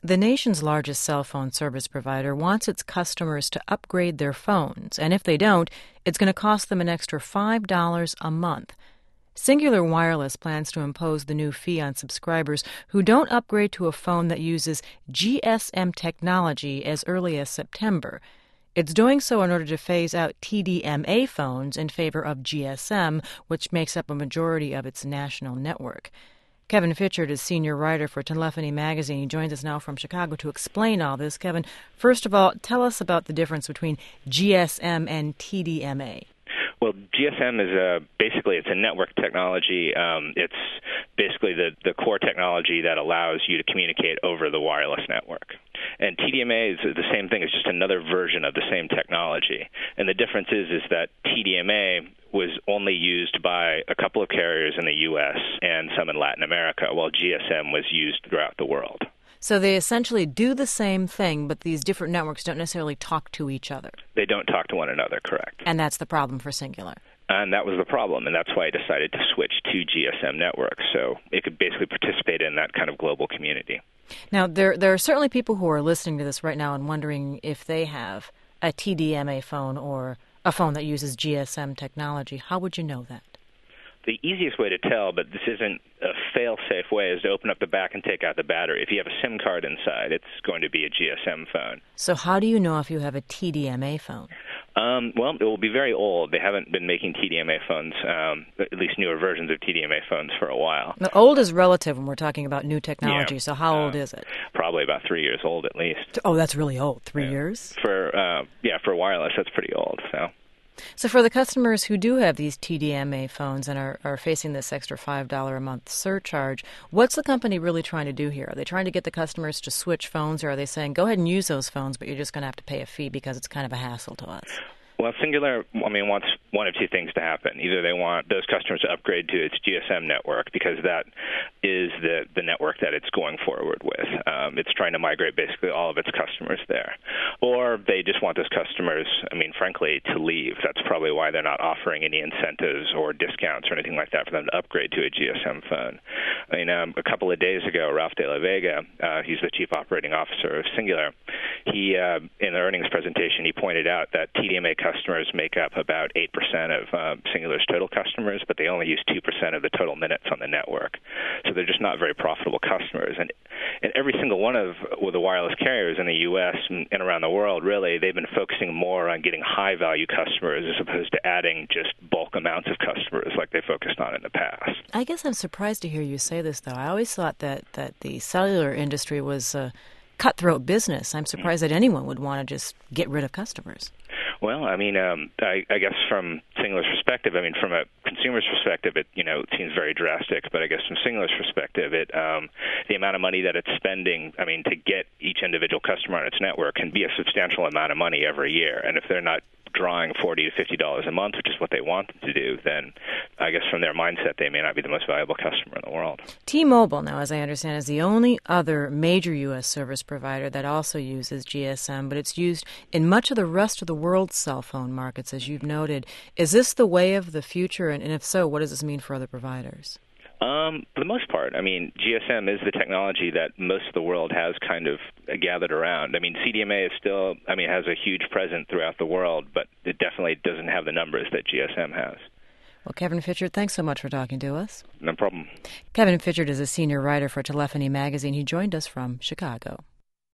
The nation's largest cell phone service provider wants its customers to upgrade their phones, and if they don't, it's going to cost them an extra $5 a month. Cingular Wireless plans to impose the new fee on subscribers who don't upgrade to a phone that uses GSM technology as early as September. It's doing so in order to phase out TDMA phones in favor of GSM, which makes up a majority of its national network. Kevin Fitchard is senior writer for Telephony Magazine. He joins us now from Chicago to explain all this. Kevin, first of all, tell us about the difference between GSM and TDMA. Well, GSM is basically it's a network technology. It's basically the core technology that allows you to communicate over the wireless network. And TDMA is the same thing. It's just another version of the same technology. And the difference is that TDMA was only used by a couple of carriers in the U.S. and some in Latin America, while GSM was used throughout the world. So they essentially do the same thing, but these different networks don't necessarily talk to each other. They don't talk to one another, correct. And that's the problem for Cingular. And that was the problem, and that's why I decided to switch to GSM networks, so it could basically participate in that kind of global community. Now, there are certainly people who are listening to this right now and wondering if they have a TDMA phone or a phone that uses GSM technology. How would you know that? The easiest way to tell, but this isn't a fail-safe way, is to open up the back and take out the battery. If you have a SIM card inside, it's going to be a GSM phone. So how do you know if you have a TDMA phone? Well, it will be very old. They haven't been making TDMA phones, at least newer versions of TDMA phones, for a while. Now, old is relative when we're talking about new technology, so how old is it? Probably about 3 years old at least. Oh, that's really old. 3 years? For wireless, that's pretty old, So for the customers who do have these TDMA phones and are facing this extra $5 a month surcharge, what's the company really trying to do here? Are they trying to get the customers to switch phones, or are they saying, go ahead and use those phones, but you're just going to have to pay a fee because it's kind of a hassle to us? Well, Cingular, wants one of two things to happen. Either they want those customers to upgrade to its GSM network because that is the network that it's going forward with. It's trying to migrate basically all of its customers there. Or they just want those customers, frankly, to leave. That's probably why they're not offering any incentives or discounts or anything like that for them to upgrade to a GSM phone. A couple of days ago, Ralph De La Vega, he's the chief operating officer of Cingular, he, in the earnings presentation, he pointed out that TDMA customers make up about 8% of Cingular's total customers, but they only use 2% of the total minutes on the network. So they're just not very profitable customers. And every single one of the wireless carriers in the U.S. and around the world, really, they've been focusing more on getting high-value customers as opposed to adding just bulk amounts of customers like they focused on in the past. I guess I'm surprised to hear you say this, though. I always thought that the cellular industry was a cutthroat business. I'm surprised that anyone would want to just get rid of customers. Well, I guess from Cingular's perspective, from a consumer's perspective, it seems very drastic. But I guess from Cingular's perspective, the amount of money that it's spending, to get each individual customer on its network can be a substantial amount of money every year. And if they're not drawing $40 to $50 a month, which is what they want them to do, then I guess from their mindset, they may not be the most valuable customer in the world. T-Mobile, now, as I understand, is the only other major U.S. service provider that also uses GSM, but it's used in much of the rest of the world's cell phone markets, as you've noted. Is this the way of the future? And if so, what does this mean for other providers? For the most part, GSM is the technology that most of the world has kind of gathered around. CDMA is still, has a huge presence throughout the world, but it definitely doesn't have the numbers that GSM has. Well, Kevin Fitchard, thanks so much for talking to us. No problem. Kevin Fitchard is a senior writer for Telephony Magazine. He joined us from Chicago.